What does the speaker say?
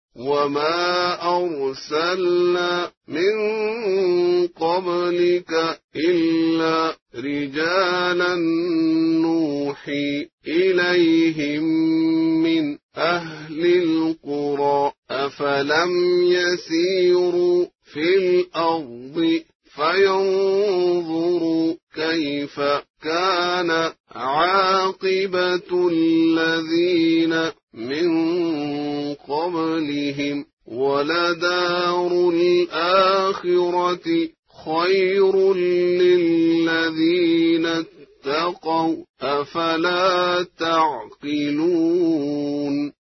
وما أرسلنا من قبلك إلا رجالا نوحي إليهم من أهل القرى أفلم يسيروا في الأرض فينظروا كيف كان عاقبة الذين من قبلهم ولدار الآخرة خير للذين اتقوا أفلا تعقلون